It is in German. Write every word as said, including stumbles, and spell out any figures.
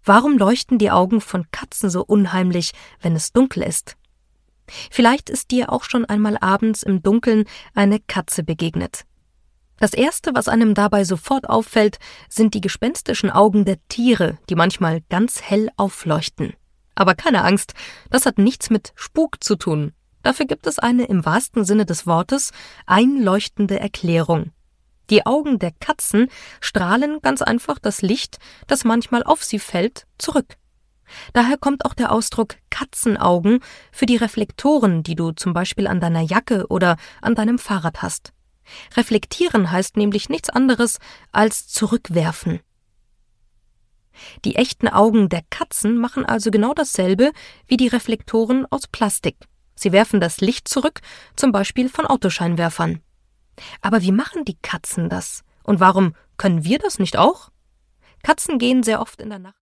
Warum leuchten die Augen von Katzen so unheimlich, wenn es dunkel ist? Vielleicht ist dir auch schon einmal abends im Dunkeln eine Katze begegnet. Das Erste, was einem dabei sofort auffällt, sind die gespenstischen Augen der Tiere, die manchmal ganz hell aufleuchten. Aber keine Angst, das hat nichts mit Spuk zu tun. Dafür gibt es eine im wahrsten Sinne des Wortes einleuchtende Erklärung. Die Augen der Katzen strahlen ganz einfach das Licht, das manchmal auf sie fällt, zurück. Daher kommt auch der Ausdruck Katzenaugen für die Reflektoren, die du zum Beispiel an deiner Jacke oder an deinem Fahrrad hast. Reflektieren heißt nämlich nichts anderes als zurückwerfen. Die echten Augen der Katzen machen also genau dasselbe wie die Reflektoren aus Plastik. Sie werfen das Licht zurück, zum Beispiel von Autoscheinwerfern. Aber wie machen die Katzen das? Und warum können wir das nicht auch? Katzen gehen sehr oft in der Nacht